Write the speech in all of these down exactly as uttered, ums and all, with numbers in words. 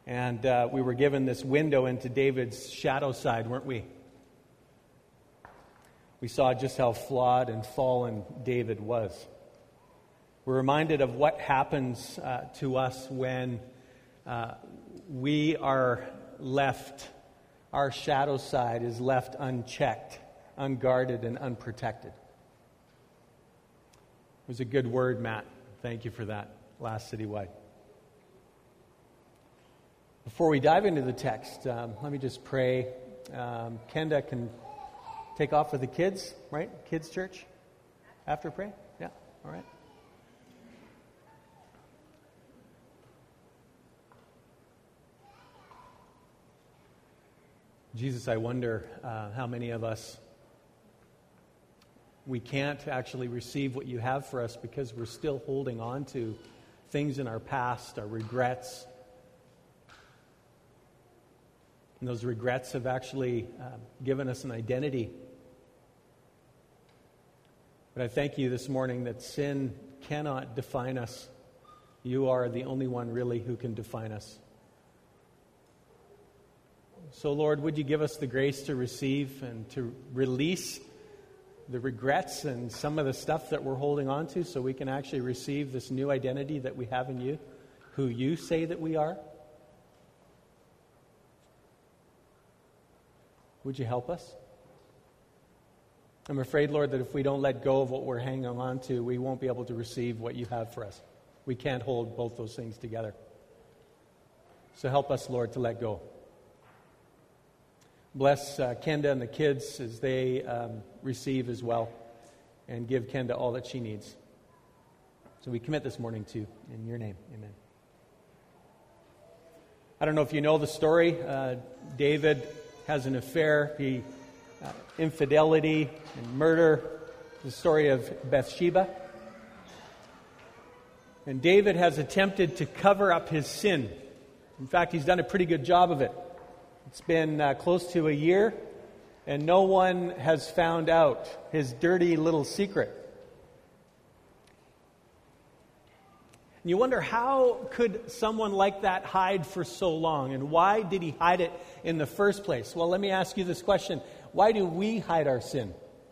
And uh, we were given this window into David's shadow side, weren't we? We saw just how flawed and fallen David was. We're reminded of what happens uh, to us when uh, we are left, our shadow side is left unchecked, unguarded, and unprotected. It was a good word, Matt. Thank you for that last Citywide. Before we dive into the text, um, let me just pray. Um, Kenda can take off with the kids, right? Kids' church? After pray? Yeah, all right. Jesus, I wonder uh, how many of us, we can't actually receive what you have for us because we're still holding on to things in our past, our regrets. And those regrets have actually uh, given us an identity. But I thank you this morning that sin cannot define us. You are the only one really who can define us. So, Lord, would you give us the grace to receive and to release the regrets and some of the stuff that we're holding on to so we can actually receive this new identity that we have in you, who you say that we are? Would you help us? I'm afraid, Lord, that if we don't let go of what we're hanging on to, we won't be able to receive what you have for us. We can't hold both those things together. So help us, Lord, to let go. Bless uh, Kenda and the kids as they um, receive as well, and give Kenda all that she needs. So we commit this morning to, in your name, amen. I don't know if you know the story. Uh, David has an affair. He, uh, infidelity and murder. The story of Bathsheba. And David has attempted to cover up his sin. In fact, he's done a pretty good job of it. It's been uh, close to a year, and no one has found out his dirty little secret. And you wonder, how could someone like that hide for so long? And why did he hide it in the first place? Well, let me ask you this question. Why do we hide our sin?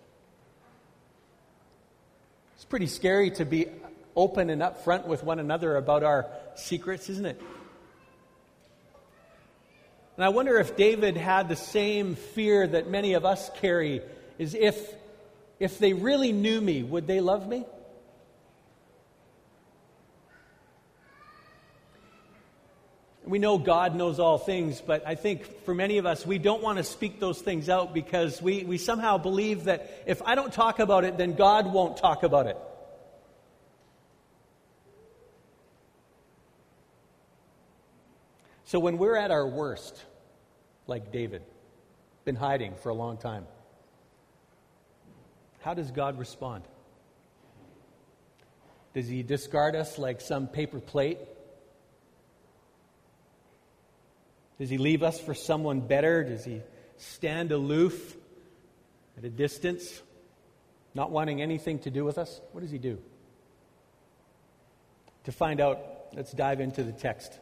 It's pretty scary to be open and upfront with one another about our secrets, isn't it? And I wonder if David had the same fear that many of us carry, is if, if they really knew me, would they love me? We know God knows all things, but I think for many of us, we don't want to speak those things out because we, we somehow believe that if I don't talk about it, then God won't talk about it. So when we're at our worst, like David, been hiding for a long time, how does God respond? Does he discard us like some paper plate? Does he leave us for someone better? Does he stand aloof at a distance, not wanting anything to do with us? What does he do? To find out, let's dive into the text.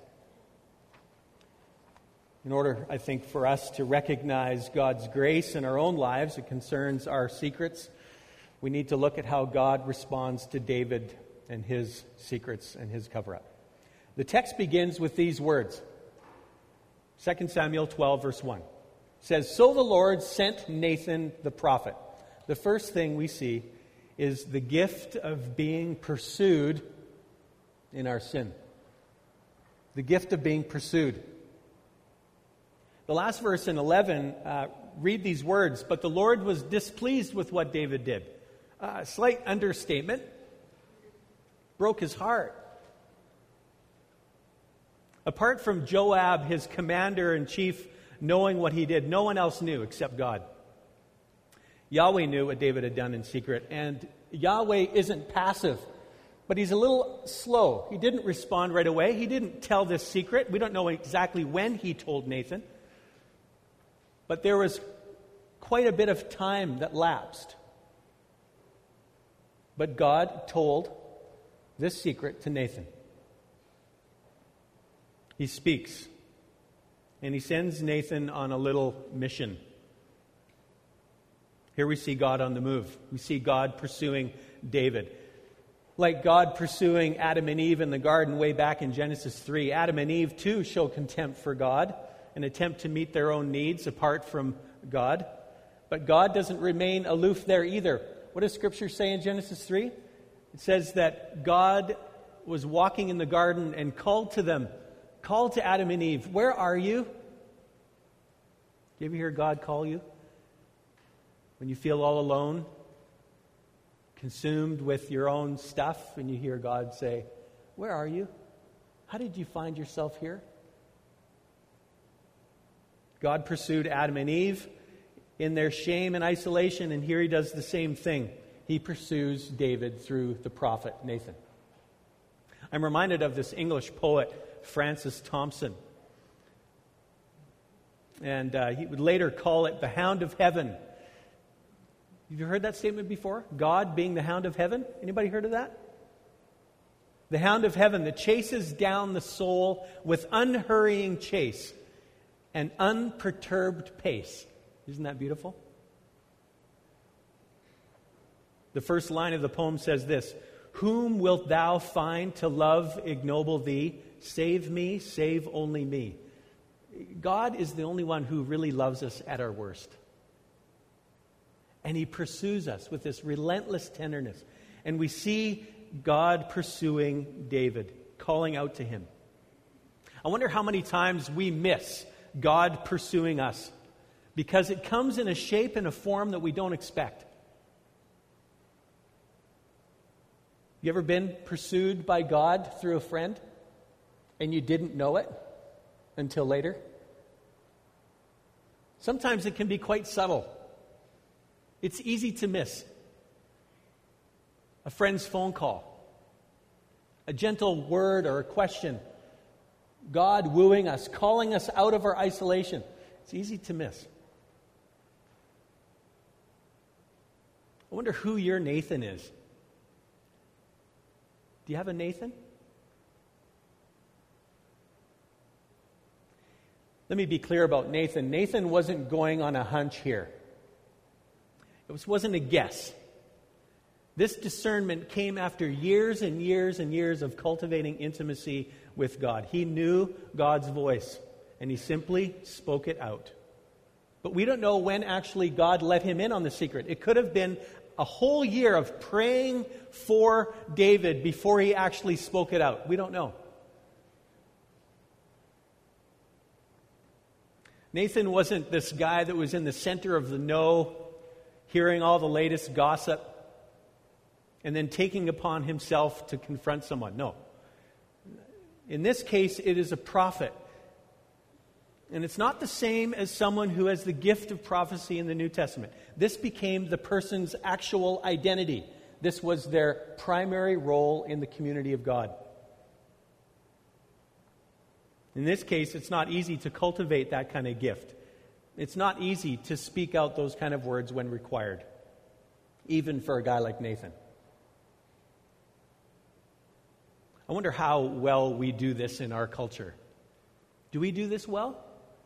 In order, I think, for us to recognize God's grace in our own lives, it concerns our secrets, we need to look at how God responds to David and his secrets and his cover-up. The text begins with these words. Second Samuel twelve, verse one. It says, "So the Lord sent Nathan the prophet." The first thing we see is the gift of being pursued in our sin. The gift of being pursued. The last verse in eleven, uh, read these words, "But the Lord was displeased with what David did." A uh, slight understatement. Broke his heart. Apart from Joab, his commander-in-chief, knowing what he did, no one else knew except God. Yahweh knew what David had done in secret, and Yahweh isn't passive, but he's a little slow. He didn't respond right away. He didn't tell this secret. We don't know exactly when he told Nathan. But there was quite a bit of time that lapsed. But God told this secret to Nathan. He speaks and he sends Nathan on a little mission. Here we see God on the move. We see God pursuing David. Like God pursuing Adam and Eve in the garden way back in Genesis three, Adam and Eve too show contempt for God and attempt to meet their own needs apart from God. But God doesn't remain aloof there either. What does Scripture say in Genesis three? It says that God was walking in the garden and called to them, called to Adam and Eve, "Where are you?" You ever hear God call you? When you feel all alone, consumed with your own stuff, and you hear God say, "Where are you? How did you find yourself here?" God pursued Adam and Eve in their shame and isolation, and here he does the same thing. He pursues David through the prophet Nathan. I'm reminded of this English poet, Francis Thompson. And uh, he would later call it the hound of heaven. Have you heard that statement before? God being the hound of heaven? Anybody heard of that? The hound of heaven that chases down the soul with unhurrying chase and unperturbed pace. Isn't that beautiful? The first line of the poem says this: "Whom wilt thou find to love ignoble thee? Save me, save only me." God is the only one who really loves us at our worst. And he pursues us with this relentless tenderness. And we see God pursuing David, calling out to him. I wonder how many times we miss God pursuing us because it comes in a shape and a form that we don't expect. You ever been pursued by God through a friend and you didn't know it until later? Sometimes it can be quite subtle. It's easy to miss. A friend's phone call, a gentle word or a question, God wooing us, calling us out of our isolation. It's easy to miss. I wonder who your Nathan is. Do you have a Nathan? Let me be clear about Nathan. Nathan wasn't going on a hunch here. It was, wasn't a guess. This discernment came after years and years and years of cultivating intimacy with God. He knew God's voice, and he simply spoke it out. But we don't know when actually God let him in on the secret. It could have been a whole year of praying for David before he actually spoke it out. We don't know. Nathan wasn't this guy that was in the center of the know, hearing all the latest gossip, and then taking upon himself to confront someone. No. In this case, it is a prophet. And it's not the same as someone who has the gift of prophecy in the New Testament. This became the person's actual identity. This was their primary role in the community of God. In this case, it's not easy to cultivate that kind of gift. It's not easy to speak out those kind of words when required, even for a guy like Nathan. I wonder how well we do this in our culture. Do we do this well?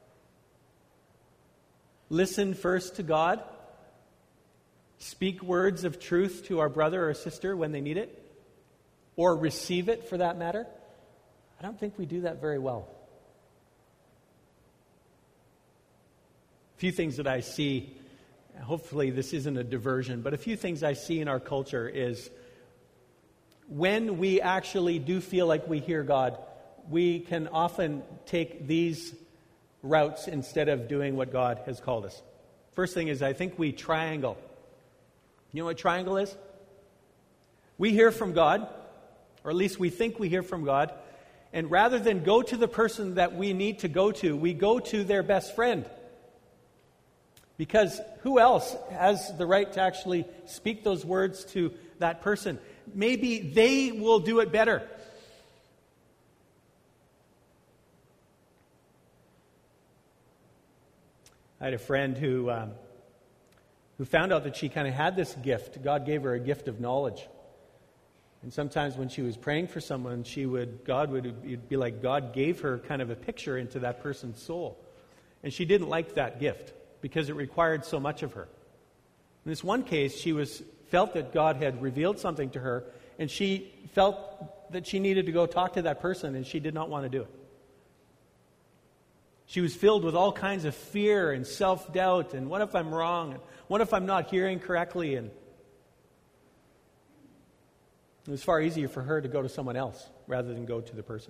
Listen first to God. Speak words of truth to our brother or sister when they need it. Or receive it, for that matter. I don't think we do that very well. A few things that I see, hopefully this isn't a diversion, but a few things I see in our culture is when we actually do feel like we hear God, we can often take these routes instead of doing what God has called us. First thing is, I think we triangle. You know what triangle is? We hear from God, or at least we think we hear from God, and rather than go to the person that we need to go to, we go to their best friend. Because who else has the right to actually speak those words to that person? Maybe they will do it better. I had a friend who um, who found out that she kind of had this gift. God gave her a gift of knowledge. And sometimes when she was praying for someone, she would, God would, it'd be like God gave her kind of a picture into that person's soul. And she didn't like that gift because it required so much of her. In this one case, she was felt that God had revealed something to her, and she felt that she needed to go talk to that person, and she did not want to do it. She was filled with all kinds of fear and self-doubt, and what if I'm wrong? And what if I'm not hearing correctly? And it was far easier for her to go to someone else rather than go to the person.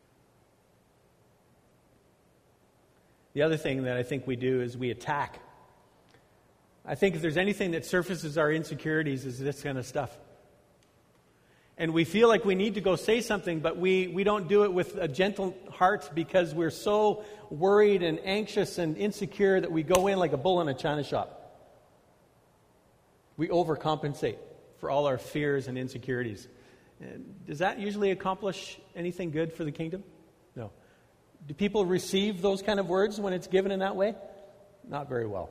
The other thing that I think we do is we attack. I think if there's anything that surfaces our insecurities is this kind of stuff. And we feel like we need to go say something, but we, we don't do it with a gentle heart because we're so worried and anxious and insecure that we go in like a bull in a china shop. We overcompensate for all our fears and insecurities. And does that usually accomplish anything good for the kingdom? No. Do people receive those kind of words when it's given in that way? Not very well.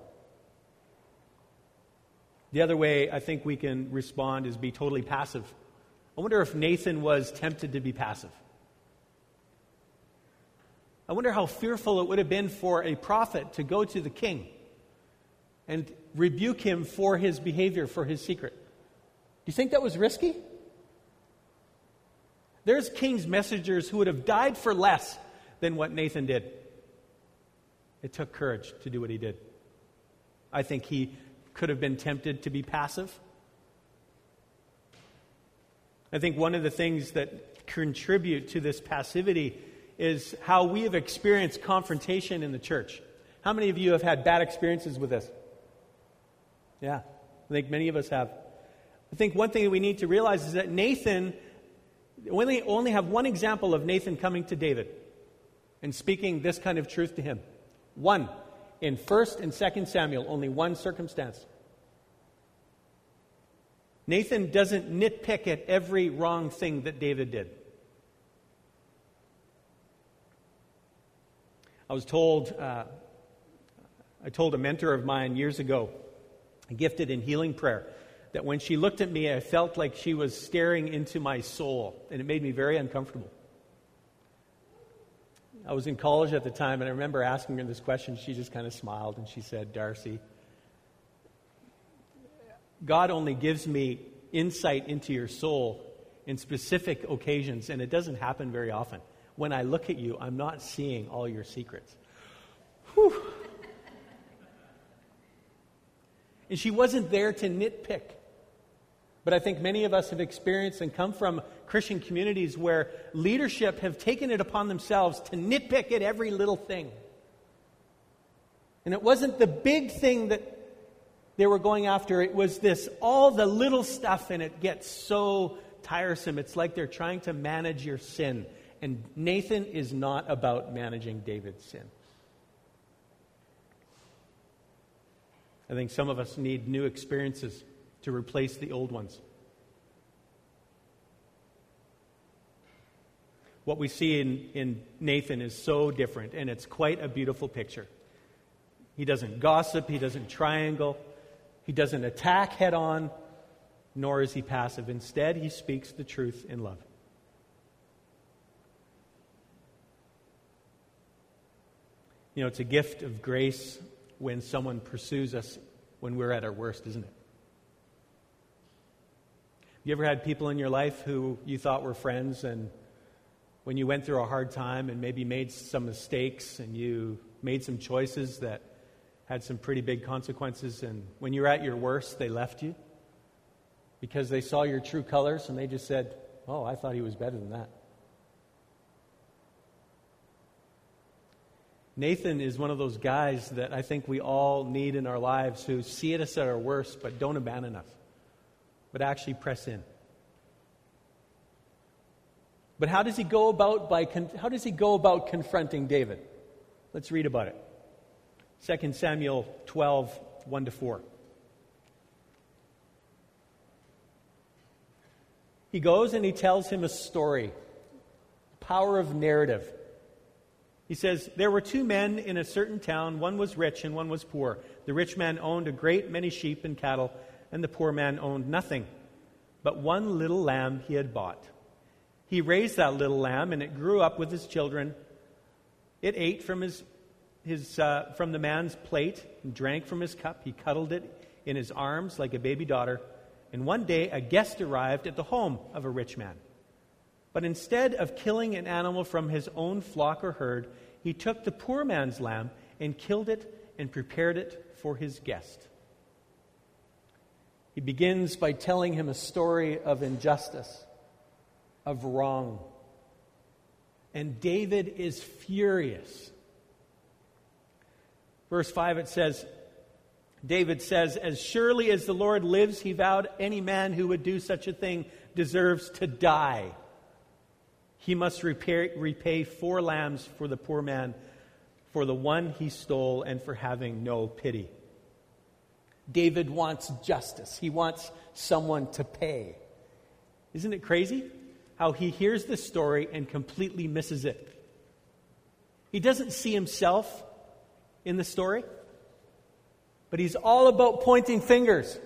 The other way I think we can respond is be totally passive. I wonder if Nathan was tempted to be passive. I wonder how fearful it would have been for a prophet to go to the king and rebuke him for his behavior, for his secret. Do you think that was risky? There's king's messengers who would have died for less than what Nathan did. It took courage to do what he did. I think he could have been tempted to be passive. I think one of the things that contribute to this passivity is how we have experienced confrontation in the church. How many of you have had bad experiences with this? Yeah, I think many of us have. I think one thing that we need to realize is that Nathan, we only have one example of Nathan coming to David and speaking this kind of truth to him. One. In First and Second Samuel, only one circumstance. Nathan doesn't nitpick at every wrong thing that David did. I was told, uh, I told a mentor of mine years ago, gifted in healing prayer, that when she looked at me, I felt like she was staring into my soul, and it made me very uncomfortable. I was in college at the time, and I remember asking her this question. She just kind of smiled, and she said, "Darcy, God only gives me insight into your soul in specific occasions, and it doesn't happen very often. When I look at you, I'm not seeing all your secrets." Whew. And she wasn't there to nitpick. But I think many of us have experienced and come from Christian communities where leadership have taken it upon themselves to nitpick at every little thing. And it wasn't the big thing that they were going after. It was this, all the little stuff, and it gets so tiresome. It's like they're trying to manage your sin. And Nathan is not about managing David's sin. I think some of us need new experiences to replace the old ones. What we see in, in Nathan is so different, and it's quite a beautiful picture. He doesn't gossip, he doesn't triangle, he doesn't attack head on, nor is he passive. Instead, he speaks the truth in love. You know, it's a gift of grace when someone pursues us when we're at our worst, isn't it? You ever had people in your life who you thought were friends, and when you went through a hard time and maybe made some mistakes and you made some choices that had some pretty big consequences, and when you were at your worst, they left you because they saw your true colors and they just said, "Oh, I thought he was better than that." Nathan is one of those guys that I think we all need in our lives who see us at our worst but don't abandon us, but actually press in. But how does he go about by con- how does he go about confronting David? Let's read about it. Second Samuel twelve, one to four. He goes and he tells him a story. Power of narrative. He says, "There were two men in a certain town. One was rich and one was poor. The rich man owned a great many sheep and cattle, and the poor man owned nothing but one little lamb he had bought. He raised that little lamb, and it grew up with his children. It ate from his, his uh, from the man's plate and drank from his cup. He cuddled it in his arms like a baby daughter. And one day a guest arrived at the home of a rich man. But instead of killing an animal from his own flock or herd, he took the poor man's lamb and killed it and prepared it for his guest. He begins by telling him a story of injustice, of wrong. And David is furious. Verse five, it says, David says, "As surely as the Lord lives, he vowed, any man who would do such a thing deserves to die. He must repay, repay four lambs for the poor man, for the one he stole, and for having no pity." David wants justice. He wants someone to pay. Isn't it crazy how he hears this story and completely misses it? He doesn't see himself in the story, but he's all about pointing fingers.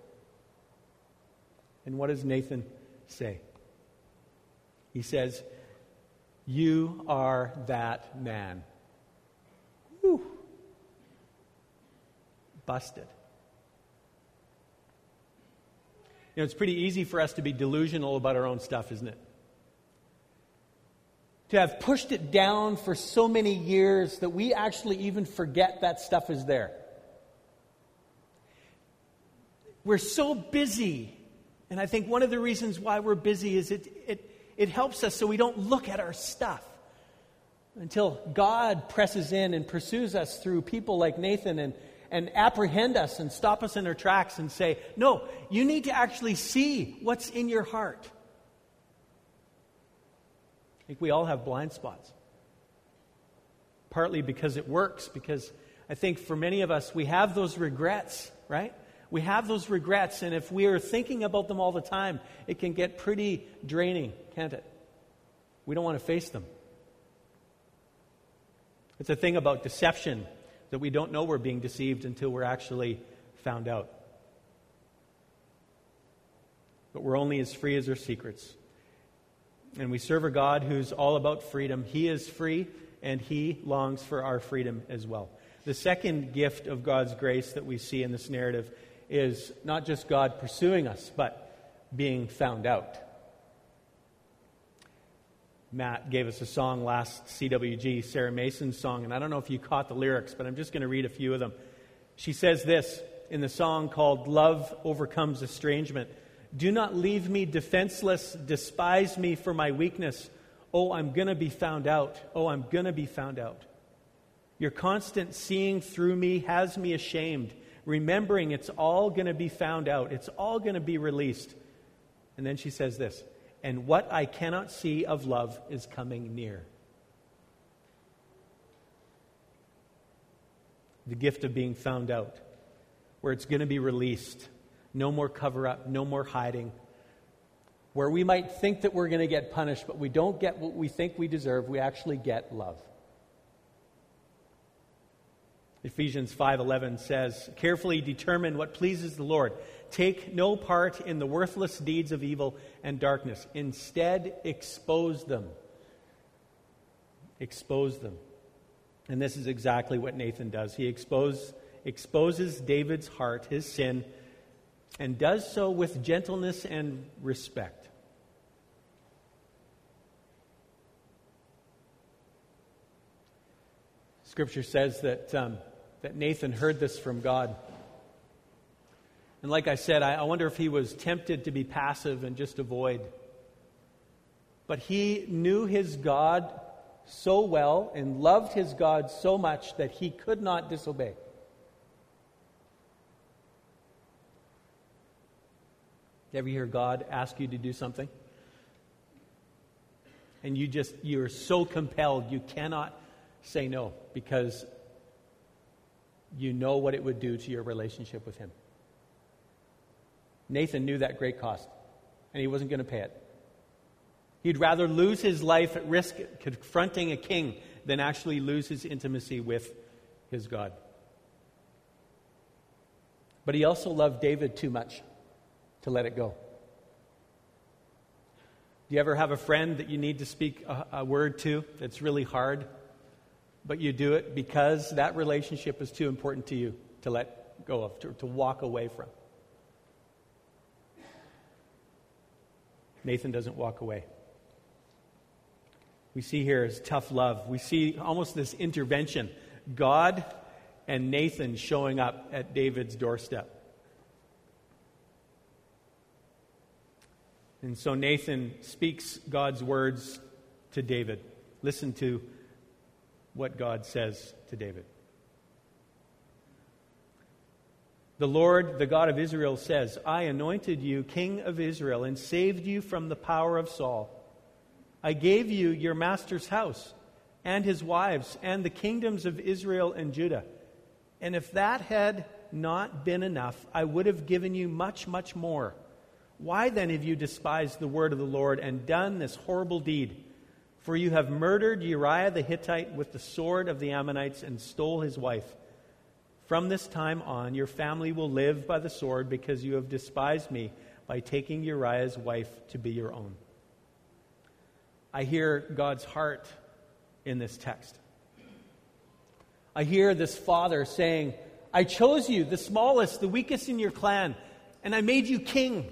And what does Nathan say? He says, "You are that man." Whew. Busted. You know, it's pretty easy for us to be delusional about our own stuff, isn't it? To have pushed it down for so many years that we actually even forget that stuff is there. We're so busy, and I think one of the reasons why we're busy is it, it, it helps us so we don't look at our stuff until God presses in and pursues us through people like Nathan and and apprehend us and stop us in our tracks and say, "No, you need to actually see what's in your heart." I think we all have blind spots. Partly because it works, because I think for many of us, we have those regrets, right? We have those regrets, and if we are thinking about them all the time, it can get pretty draining, can't it? We don't want to face them. It's a thing about deception, that we don't know we're being deceived until we're actually found out. But we're only as free as our secrets. And we serve a God who's all about freedom. He is free, and He longs for our freedom as well. The second gift of God's grace that we see in this narrative is not just God pursuing us, but being found out. Matt gave us a song last C W G, Sarah Mason's song, and I don't know if you caught the lyrics, but I'm just going to read a few of them. She says this in the song called "Love Overcomes Estrangement." "Do not leave me defenseless, despise me for my weakness. Oh, I'm going to be found out. Oh, I'm going to be found out. Your constant seeing through me has me ashamed, remembering it's all going to be found out. It's all going to be released." And then she says this, "And what I cannot see of love is coming near." The gift of being found out, where it's going to be released. No more cover-up, no more hiding. Where we might think that we're going to get punished, but we don't get what we think we deserve. We actually get love. Ephesians five eleven says, "Carefully determine what pleases the Lord. Take no part in the worthless deeds of evil and darkness. Instead, expose them." Expose them. And this is exactly what Nathan does. He expose, exposes David's heart, his sin, and does so with gentleness and respect. Scripture says that um, that Nathan heard this from God. And like I said, I, I wonder if he was tempted to be passive and just avoid. But he knew his God so well and loved his God so much that he could not disobey. You ever hear God ask you to do something? And you just, you're so compelled, you cannot say no because you know what it would do to your relationship with Him. Nathan knew that great cost, and he wasn't going to pay it. He'd rather lose his life at risk confronting a king than actually lose his intimacy with his God. But he also loved David too much to let it go. Do you ever have a friend that you need to speak a, a word to that's really hard, but you do it because that relationship is too important to you to let go of, to, to walk away from? Nathan doesn't walk away. We see here is tough love. We see almost this intervention. God and Nathan showing up at David's doorstep. And so Nathan speaks God's words to David. Listen to what God says to David. The Lord, the God of Israel, says, I anointed you king of Israel and saved you from the power of Saul. I gave you your master's house and his wives and the kingdoms of Israel and Judah. And if that had not been enough, I would have given you much, much more. Why then have you despised the word of the Lord and done this horrible deed? For you have murdered Uriah the Hittite with the sword of the Ammonites and stole his wife. From this time on, your family will live by the sword because you have despised me by taking Uriah's wife to be your own. I hear God's heart in this text. I hear this father saying, I chose you, the smallest, the weakest in your clan, and I made you king.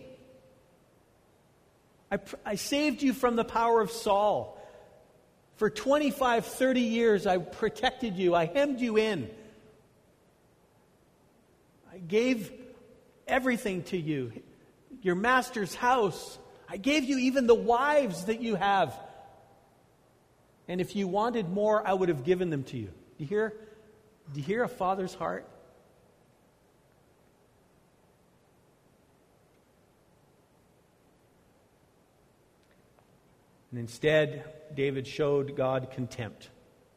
I, I saved you from the power of Saul. For twenty-five, thirty years, I protected you. I hemmed you in. I gave everything to you. Your master's house. I gave you even the wives that you have. And if you wanted more, I would have given them to you. Do you hear? Do you hear a father's heart? And instead, David showed God contempt.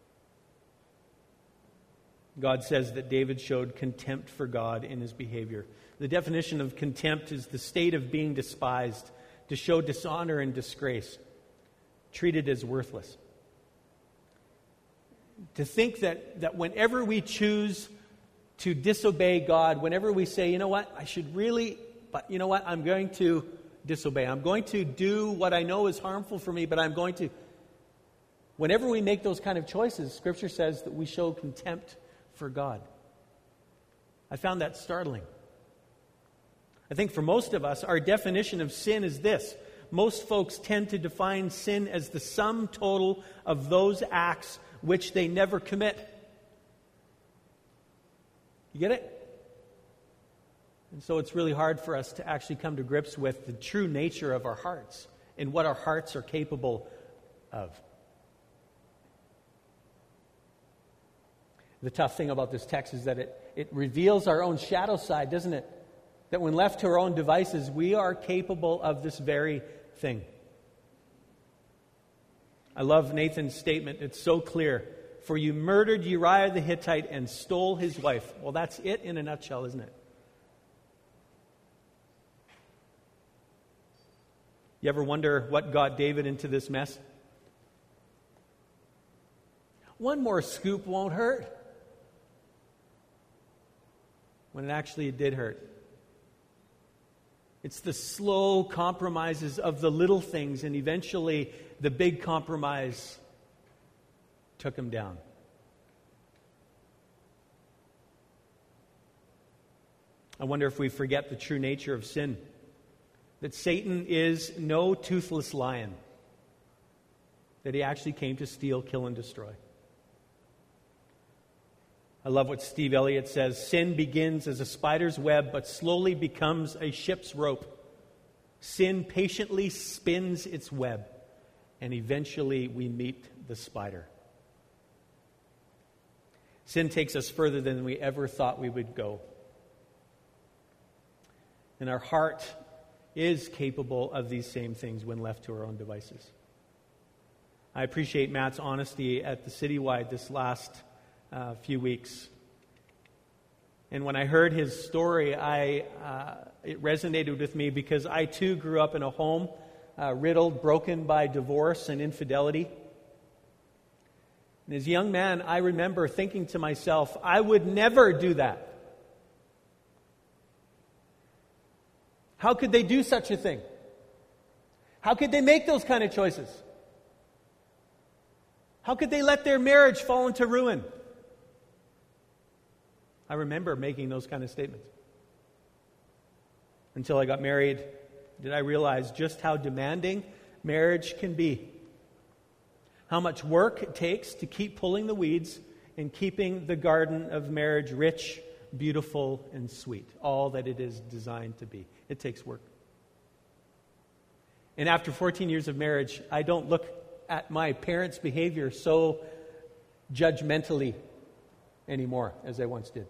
God says that David showed contempt for God in his behavior. The definition of contempt is the state of being despised, to show dishonor and disgrace, treated as worthless. To think that, that whenever we choose to disobey God, whenever we say, you know what, I should really, but you know what, I'm going to disobey. I'm going to do what I know is harmful for me, but I'm going to. Whenever we make those kind of choices, Scripture says that we show contempt for God. I found that startling. I think for most of us, our definition of sin is this. Most folks tend to define sin as the sum total of those acts which they never commit. You get it? And so it's really hard for us to actually come to grips with the true nature of our hearts and what our hearts are capable of. The tough thing about this text is that it, it reveals our own shadow side, doesn't it? That when left to our own devices, we are capable of this very thing. I love Nathan's statement. It's so clear. For you murdered Uriah the Hittite and stole his wife. Well, that's it in a nutshell, isn't it? You ever wonder what got David into this mess? One more scoop won't hurt. When it actually did hurt. It's the slow compromises of the little things, and eventually the big compromise took him down. I wonder if we forget the true nature of sin. That Satan is no toothless lion. That he actually came to steal, kill, and destroy. I love what Steve Elliott says. Sin begins as a spider's web, but slowly becomes a ship's rope. Sin patiently spins its web, and eventually we meet the spider. Sin takes us further than we ever thought we would go. And our heart is capable of these same things when left to our own devices. I appreciate Matt's honesty at the Citywide this last uh, few weeks. And when I heard his story, I uh, it resonated with me because I too grew up in a home uh, riddled, broken by divorce and infidelity. And as a young man, I remember thinking to myself, I would never do that. How could they do such a thing? How could they make those kind of choices? How could they let their marriage fall into ruin? I remember making those kind of statements. Until I got married, did I realize just how demanding marriage can be. How much work it takes to keep pulling the weeds and keeping the garden of marriage rich, beautiful, and sweet. All that it is designed to be. It takes work. And after fourteen years of marriage, I don't look at my parents' behavior so judgmentally anymore as I once did.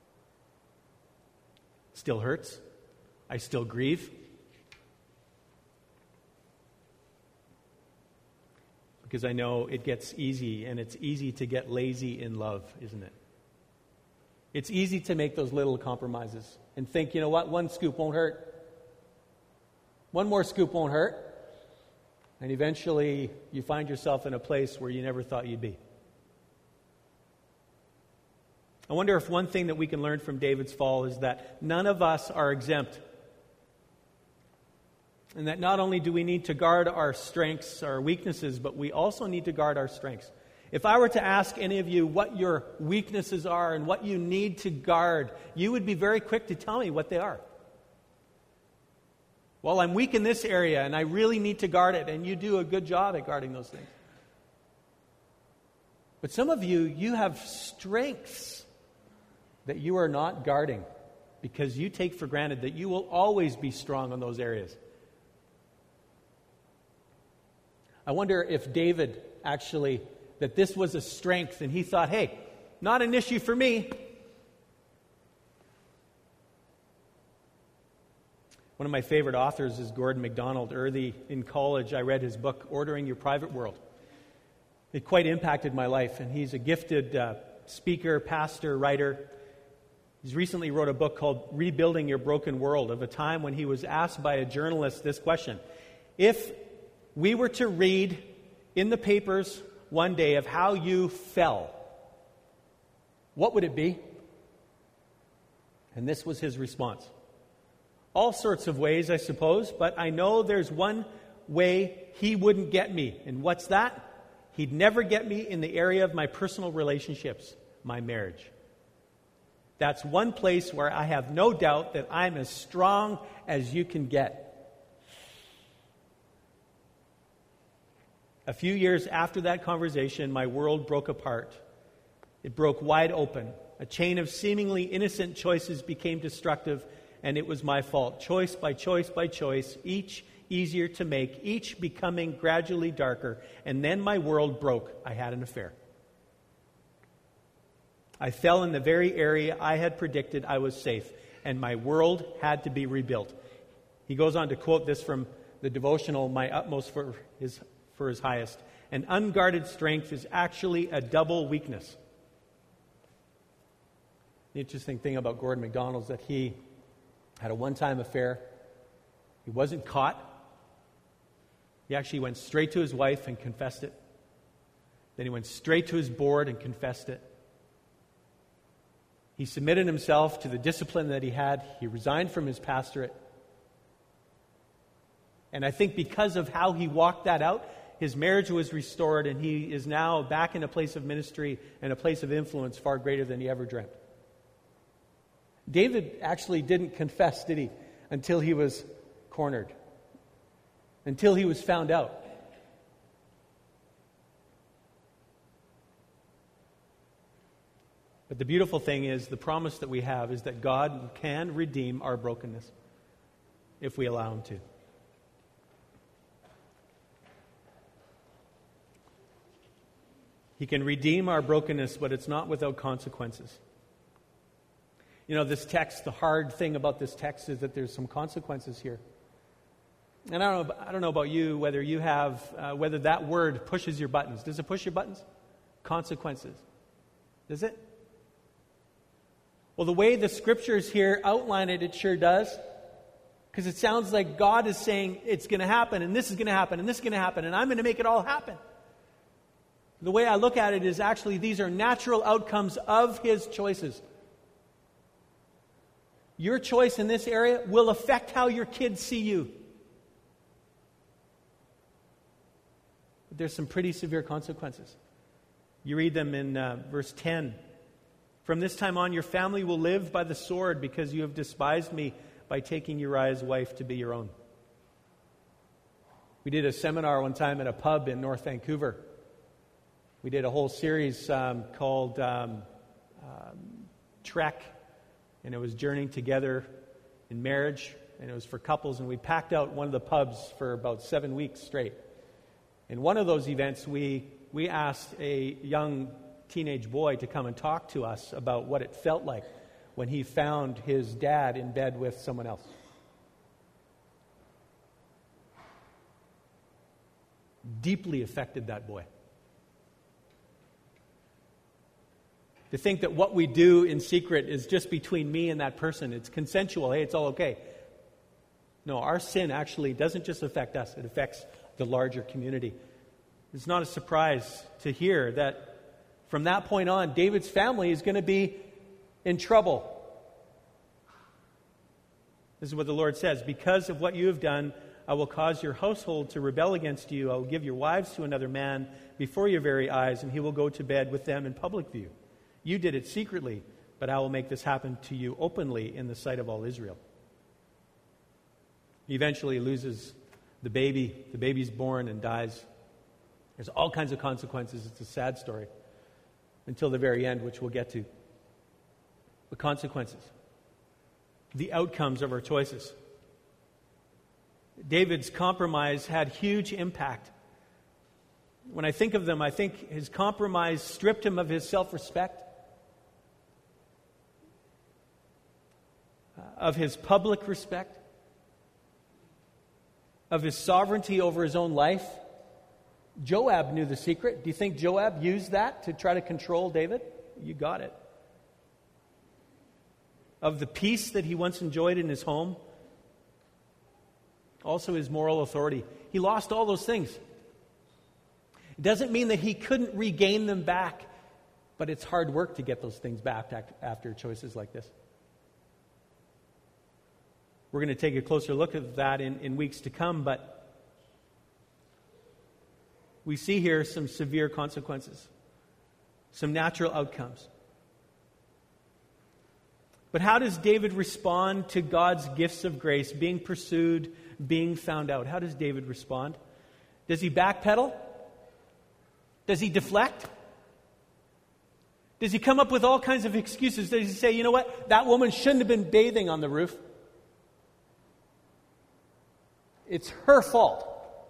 Still hurts. I still grieve. Because I know it gets easy, and it's easy to get lazy in love, isn't it? It's easy to make those little compromises and think, you know what, one scoop won't hurt. One more scoop won't hurt. And eventually you find yourself in a place where you never thought you'd be. I wonder if one thing that we can learn from David's fall is that none of us are exempt. And that not only do we need to guard our strengths, our weaknesses, but we also need to guard our strengths. If I were to ask any of you what your weaknesses are and what you need to guard, you would be very quick to tell me what they are. Well, I'm weak in this area and I really need to guard it, and you do a good job at guarding those things. But some of you, you have strengths that you are not guarding because you take for granted that you will always be strong in those areas. I wonder if David actually, that this was a strength and he thought, hey, not an issue for me. One of my favorite authors is Gordon MacDonald. Early in college, I read his book, Ordering Your Private World. It quite impacted my life, and he's a gifted uh, speaker, pastor, writer. He's recently wrote a book called Rebuilding Your Broken World, of a time when he was asked by a journalist this question: if we were to read in the papers one day of how you fell, what would it be? And this was his response. All sorts of ways, I suppose, but I know there's one way he wouldn't get me. And what's that? He'd never get me in the area of my personal relationships, my marriage. That's one place where I have no doubt that I'm as strong as you can get. A few years after that conversation, my world broke apart. It broke wide open. A chain of seemingly innocent choices became destructive, and it was my fault. Choice by choice by choice, each easier to make, each becoming gradually darker, and then my world broke. I had an affair. I fell in the very area I had predicted I was safe, and my world had to be rebuilt. He goes on to quote this from the devotional, My Utmost for His for his highest. An unguarded strength is actually a double weakness. The interesting thing about Gordon MacDonald is that he had a one-time affair. He wasn't caught. He actually went straight to his wife and confessed it. Then he went straight to his board and confessed it. He submitted himself to the discipline that he had. He resigned from his pastorate. And I think because of how he walked that out, his marriage was restored, and he is now back in a place of ministry and a place of influence far greater than he ever dreamt. David actually didn't confess, did he? Until he was cornered. Until he was found out. But the beautiful thing is, the promise that we have is that God can redeem our brokenness if we allow Him to. He can redeem our brokenness, but it's not without consequences. You know, this text, the hard thing about this text is that there's some consequences here. And I don't know, I don't know about you, whether you have, uh, whether that word pushes your buttons. Does it push your buttons? Consequences. Does it? Well, the way the scriptures here outline it, it sure does. Because it sounds like God is saying it's going to happen, and this is going to happen, and this is going to happen, and I'm going to make it all happen. The way I look at it is actually these are natural outcomes of His choices. Your choice in this area will affect how your kids see you. there's some pretty severe consequences. You read them in uh, verse ten. From this time on, your family will live by the sword because you have despised me by taking Uriah's wife to be your own. We did a seminar one time at a pub in North Vancouver. We did a whole series um, called um, um, Trek, and it was Journeying Together in Marriage, and it was for couples, and we packed out one of the pubs for about seven weeks straight. In one of those events, we, we asked a young teenage boy to come and talk to us about what it felt like when he found his dad in bed with someone else. Deeply affected that boy. To think that what we do in secret is just between me and that person. It's consensual. Hey, it's all okay. No, our sin actually doesn't just affect us. It affects the larger community. It's not a surprise to hear that from that point on, David's family is going to be in trouble. This is what the Lord says. Because of what you have done, I will cause your household to rebel against you. I will give your wives to another man before your very eyes, and he will go to bed with them in public view. You did it secretly, but I will make this happen to you openly in the sight of all Israel. He eventually loses the baby. The baby's born and dies. There's all kinds of consequences. It's a sad story. Until the very end, which we'll get to. The consequences. The outcomes of our choices. David's compromise had huge impact. When I think of them, I think his compromise stripped him of his self-respect, of his public respect, of his sovereignty over his own life. Joab knew the secret. Do you think Joab used that to try to control David? You got it. Of the peace that he once enjoyed in his home. Also his moral authority. He lost all those things. It doesn't mean that he couldn't regain them back, but it's hard work to get those things back after choices like this. We're going to take a closer look at that in, in weeks to come, but we see here some severe consequences, some natural outcomes. But how does David respond to God's gifts of grace, being pursued, being found out? How does David respond? Does he backpedal? Does he deflect? Does he come up with all kinds of excuses? Does he say, you know what, that woman shouldn't have been bathing on the roof? It's her fault.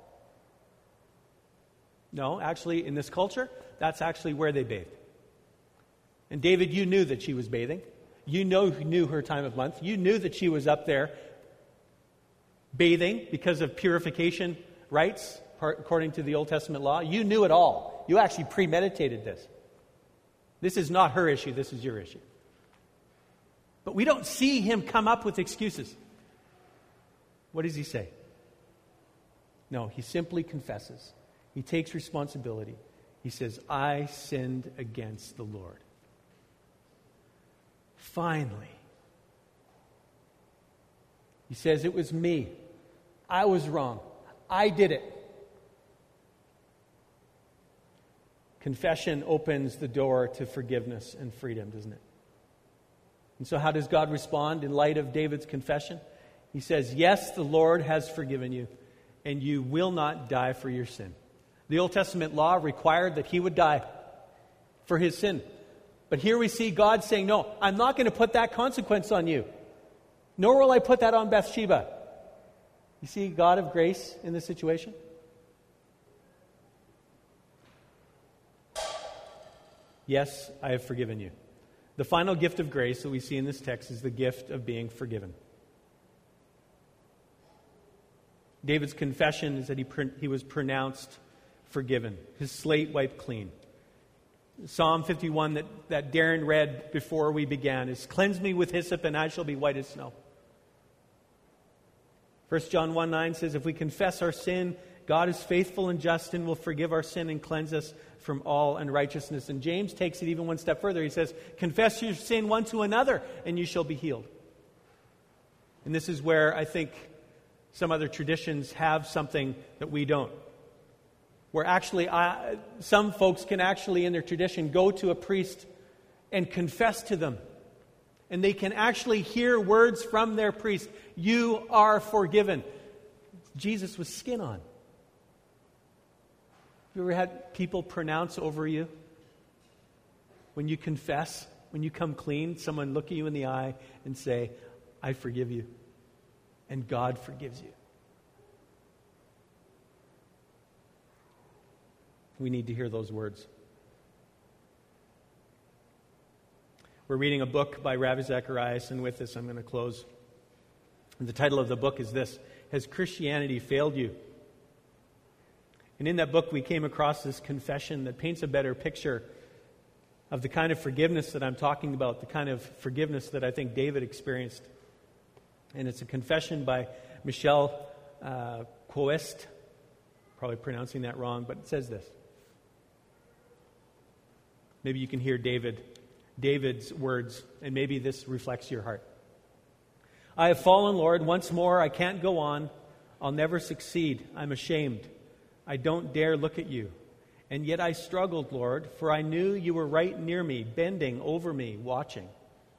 No, actually, in this culture, that's actually where they bathed. And David, you knew that she was bathing. You know, knew her time of month. You knew that she was up there bathing because of purification rites, according to the Old Testament law. You knew it all. You actually premeditated this. This is not her issue. This is your issue. But we don't see him come up with excuses. What does he say? No, he simply confesses. He takes responsibility. He says, I sinned against the Lord. Finally. He says, it was me. I was wrong. I did it. Confession opens the door to forgiveness and freedom, doesn't it? And so how does God respond in light of David's confession? He says, yes, the Lord has forgiven you, and you will not die for your sin. The Old Testament law required that he would die for his sin. But here we see God saying, no, I'm not going to put that consequence on you. Nor will I put that on Bathsheba. You see God of grace in this situation? Yes, I have forgiven you. The final gift of grace that we see in this text is the gift of being forgiven. David's confession is that he, he was pronounced forgiven. His slate wiped clean. Psalm fifty-one that, that Darren read before we began is, cleanse me with hyssop and I shall be white as snow. First John one nine says, if we confess our sin, God is faithful and just and will forgive our sin and cleanse us from all unrighteousness. And James takes it even one step further. He says, confess your sin one to another and you shall be healed. And this is where I think some other traditions have something that we don't. where actually I, some folks can actually, in their tradition, go to a priest and confess to them. And they can actually hear words from their priest. You are forgiven. Jesus with skin on. You ever had people pronounce over you? When you confess, when you come clean, someone look at you in the eye and say, I forgive you. And God forgives you. We need to hear those words. We're reading a book by Ravi Zacharias, and with this I'm going to close. And the title of the book is this: Has Christianity Failed You? And in that book we came across this confession that paints a better picture of the kind of forgiveness that I'm talking about, the kind of forgiveness that I think David experienced. And it's a confession by Michel uh, Quoist, probably pronouncing that wrong, but it says this. Maybe you can hear David, David's words, and maybe this reflects your heart. I have fallen, Lord, once more. I can't go on. I'll never succeed. I'm ashamed. I don't dare look at you. And yet I struggled, Lord, for I knew you were right near me, bending over me, watching.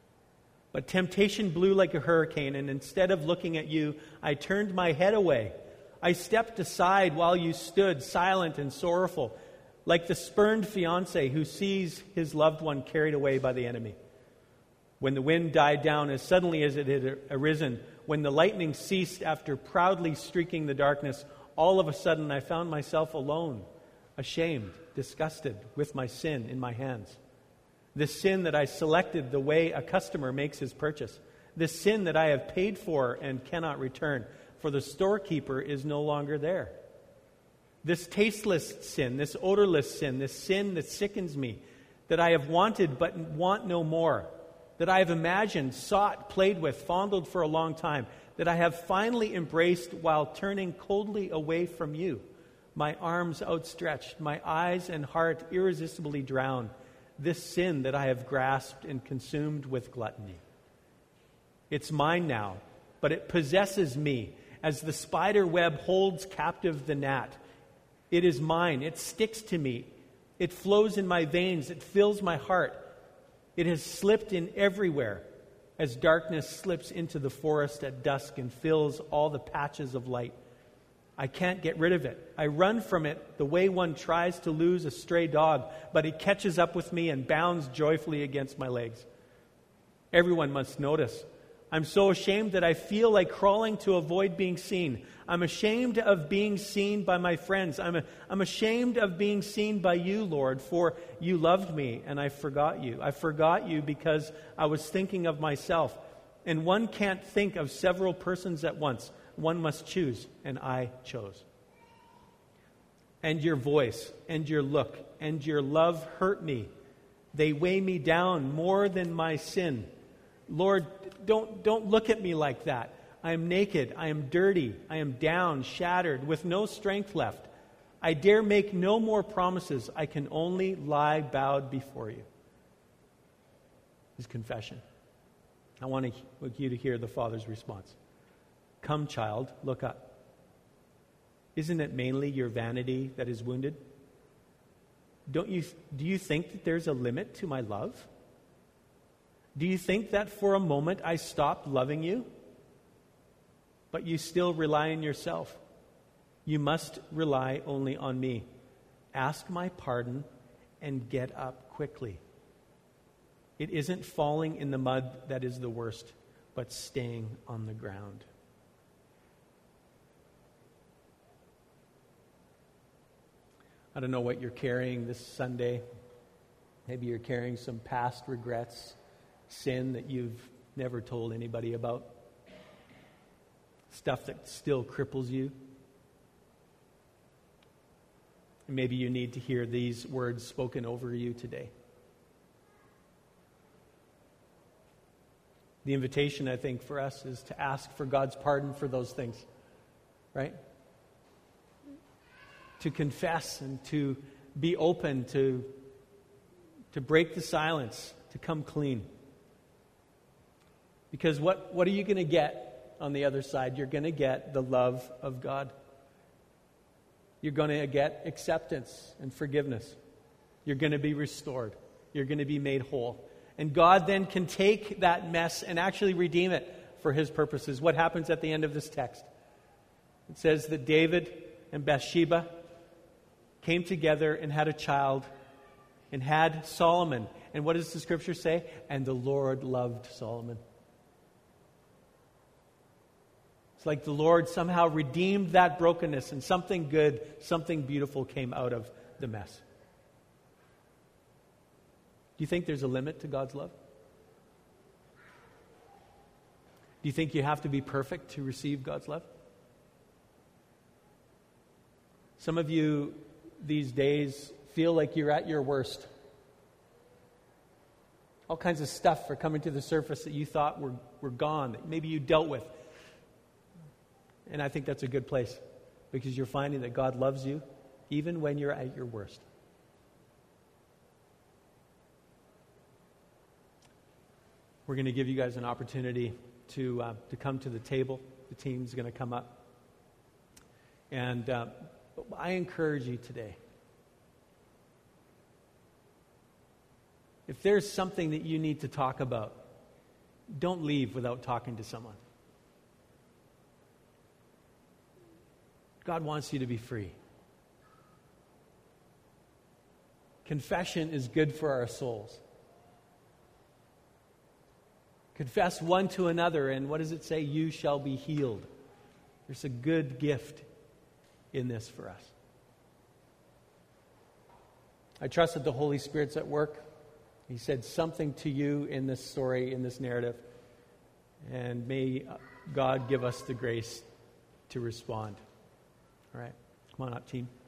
But temptation blew like a hurricane, and instead of looking at you, I turned my head away. I stepped aside while you stood, silent and sorrowful, like the spurned fiancé who sees his loved one carried away by the enemy. When the wind died down as suddenly as it had arisen, when the lightning ceased after proudly streaking the darkness, all of a sudden I found myself alone, ashamed, disgusted with my sin in my hands. This sin that I selected the way a customer makes his purchase. This sin that I have paid for and cannot return, for the storekeeper is no longer there. This tasteless sin, this odorless sin, this sin that sickens me, that I have wanted but want no more, that I have imagined, sought, played with, fondled for a long time, that I have finally embraced while turning coldly away from you, my arms outstretched, my eyes and heart irresistibly drowned, this sin that I have grasped and consumed with gluttony. It's mine now, but it possesses me as the spider web holds captive the gnat. It is mine. It sticks to me. It flows in my veins. It fills my heart. It has slipped in everywhere as darkness slips into the forest at dusk and fills all the patches of light. I can't get rid of it. I run from it the way one tries to lose a stray dog, but it catches up with me and bounds joyfully against my legs. Everyone must notice. I'm so ashamed that I feel like crawling to avoid being seen. I'm ashamed of being seen by my friends. I'm, a, I'm ashamed of being seen by you, Lord, for you loved me and I forgot you. I forgot you because I was thinking of myself. And one can't think of several persons at once. One must choose, and I chose. And your voice, and your look, and your love hurt me. They weigh me down more than my sin. Lord, don't, don't look at me like that. I am naked, I am dirty, I am down, shattered, with no strength left. I dare make no more promises. I can only lie bowed before you. His confession. I want you to hear the Father's response. Come, child, look up. Isn't it mainly your vanity that is wounded? Don't you, do you think that there's a limit to my love? Do you think that for a moment I stopped loving you? But you still rely on yourself. You must rely only on me. Ask my pardon and get up quickly. It isn't falling in the mud that is the worst, but staying on the ground. I don't know what you're carrying this Sunday. Maybe you're carrying some past regrets, sin that you've never told anybody about, stuff that still cripples you. And maybe you need to hear these words spoken over you today. The invitation, I think, for us is to ask for God's pardon for those things, right? To confess and to be open, to, to break the silence, to come clean. Because what, what are you going to get on the other side? You're going to get the love of God. You're going to get acceptance and forgiveness. You're going to be restored. You're going to be made whole. And God then can take that mess and actually redeem it for his purposes. What happens at the end of this text? It says that David and Bathsheba came together and had a child and had Solomon. And what does the scripture say? And the Lord loved Solomon. It's like the Lord somehow redeemed that brokenness and something good, something beautiful came out of the mess. Do you think there's a limit to God's love? Do you think you have to be perfect to receive God's love? Some of you these days feel like you're at your worst. All kinds of stuff are coming to the surface that you thought were, were gone, that maybe you dealt with. And I think that's a good place, because you're finding that God loves you even when you're at your worst. We're going to give you guys an opportunity to uh, to come to the table. The team's going to come up. And uh, I encourage you today, if there's something that you need to talk about, don't leave without talking to someone. God wants you to be free. Confession is good for our souls. Confess one to another, and what does it say? You shall be healed. There's a good gift in this for us. I trust that the Holy Spirit's at work. He said something to you in this story, in this narrative. And may God give us the grace to respond. All right, come on up, team.